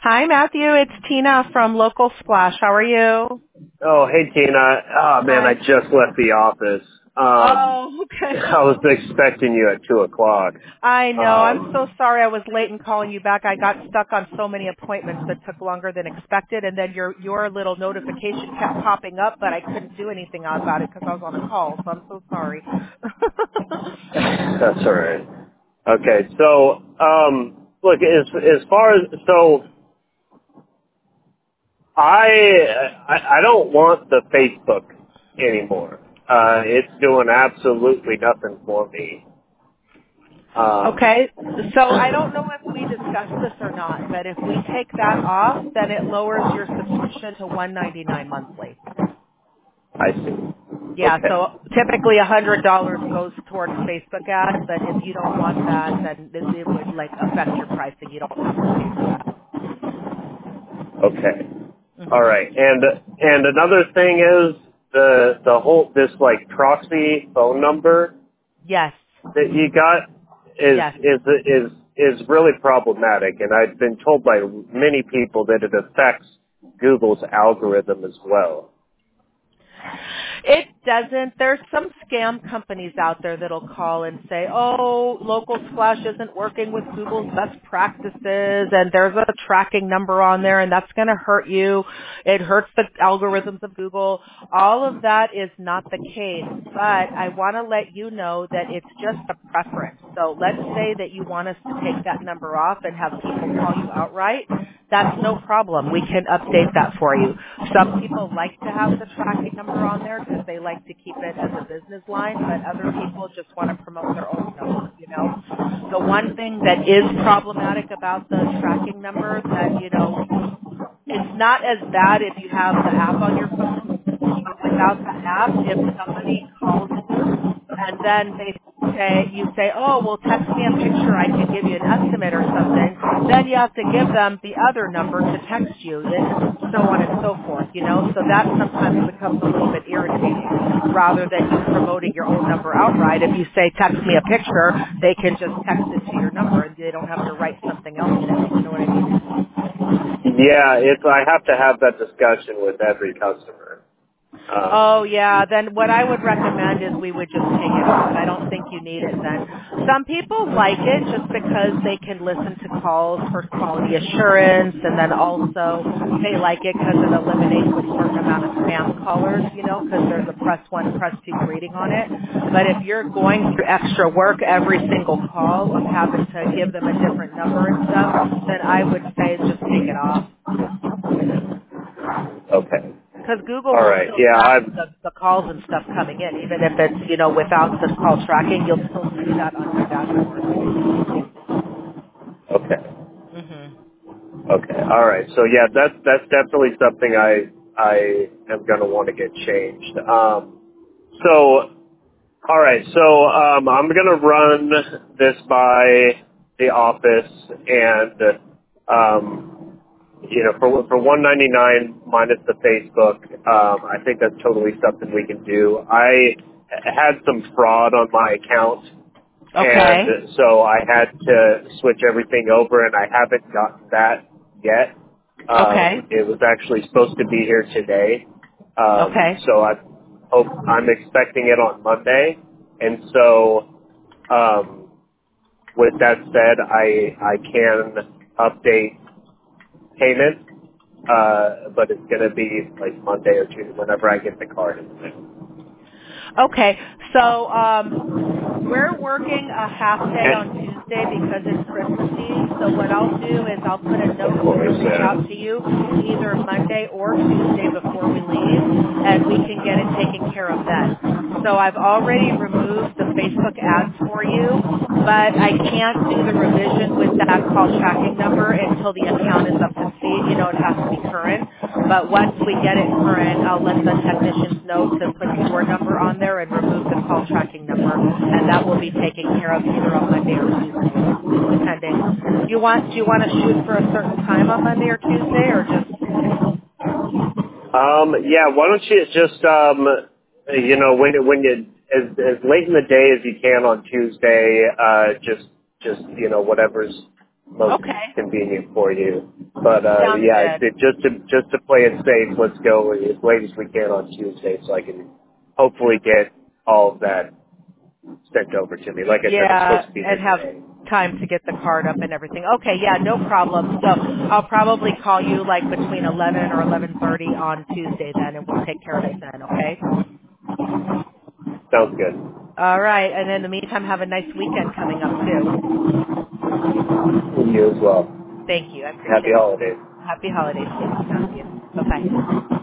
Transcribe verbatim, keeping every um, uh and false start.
Hi, Matthew. It's Tina from Local Splash. How are you? Oh, hey, Tina. Oh, man, I Hi. just left the office. Um, Oh, okay. I was expecting you at two o'clock. I know. I'm so Um, sorry I was late in calling you back. I got stuck on so many appointments that took longer than expected, and then your your little notification kept popping up, but I couldn't do anything about it because I was on a call, so I'm so sorry. that's all right. Okay, so, um, look, as, as far as, so, I, I, I don't want the Facebook anymore. Uh, it's doing absolutely nothing for me. Um, Okay, so I don't know if we discussed this or not, but if we take that off, then it lowers your subscription to one ninety-nine monthly. I see. Yeah, Okay. so typically a hundred dollars goes towards Facebook ads, but if you don't want that, then it, it would like affect your pricing. You don't have to pay for that. Okay. All hmm right. And and another thing is the the whole this like proxy phone number Yes, that you got is yes. is is is really problematic, and I've been told by many people that it affects Google's algorithm as well. It doesn't. There's some scam companies out there that'll call and say, oh, Local Splash isn't working with Google's best practices and there's a tracking number on there and that's going to hurt you. It hurts the algorithms of Google. All of that is not the case, but I want to let you know that it's just a preference. So let's say that you want us to take that number off and have people call you outright. That's no problem. We can update that for you. Some people like to have the tracking number on there because they like to keep it as a business line, but other people just want to promote their own number, you know. The one thing that is problematic about the tracking number that, you know, it's not as bad if you have the app on your phone, but without the app, if somebody calls you and then they say, you say, oh, well, text me a picture, I can give you an estimate or something, then you have to give them the other number to text you, and so on and so forth, you know? So that sometimes becomes a little bit irritating rather than you promoting your own number outright. If you say, text me a picture, they can just text it to your number and they don't have to write something else down. You know what I mean? Yeah, it's I have to have that discussion with every customer. Oh Um, yeah, then what I would recommend is we would just take it off. I don't think you need it then. Some people like it just because they can listen to calls for quality assurance and then also they like it because it eliminates a certain amount of spam callers, you know, because there's a press one, press two greeting on it. But if you're going through extra work every single call of having to give them a different number and stuff, then I would say just take it off. okay. Because Google All will right. still Yeah, track I've the, the calls and stuff coming in, even if it's, you know, without the call tracking, you'll still see that on your dashboard. okay. hmm Okay. All right. So yeah, that's that's definitely something I I am going to want to get changed. Um, so all right. So um, I'm going to run this by the office, and um, you know, for for one ninety-nine minus the Facebook, um, I think that's totally something we can do. I had some fraud on my account, and Okay. so I had to switch everything over, and I haven't gotten that yet. Um, Okay. it was actually supposed to be here today, um, Okay. so I hope I'm expecting it on Monday. And so, um, with that said, I I can update payment, uh, but it's going to be like Monday or Tuesday whenever I get the card in the mail. Okay. So, um, we're working a half day on And Tuesday because it's Christmas Eve. So what I'll do is I'll put a of note to course, reach yeah. out to you either Monday or Tuesday before we leave, and we can get it taken care of then. So I've already removed the Facebook ads for you, but I can't do the revision with that call tracking number until the account is up to speed. You know, it has to be current. But once we get it current, I'll let the technicians know to put your number on there and remove the call tracking number, and that will be taken care of either on Monday or Tuesday, depending. Do you want do you want to shoot for a certain time on Monday or Tuesday, or just Um, yeah, why don't you just, um, you know, when when you as as late in the day as you can on Tuesday, uh, just just you know whatever's most okay? convenient for you. But uh, Sounds yeah, good. it, just to just to play it safe, let's go as late as we can on Tuesday, so I can hopefully get all of that sent over to me. Like I said, it's Yeah, supposed to be and there have today. time to get the card up and everything. Okay, yeah, no problem. So I'll probably call you like between eleven or eleven thirty on Tuesday then, and we'll take care of it then, okay? Sounds good. All right, and in the meantime, have a nice weekend coming up too. You as well. Thank you. I Happy appreciate it. holidays. Happy holidays. Same to you. Bye-bye.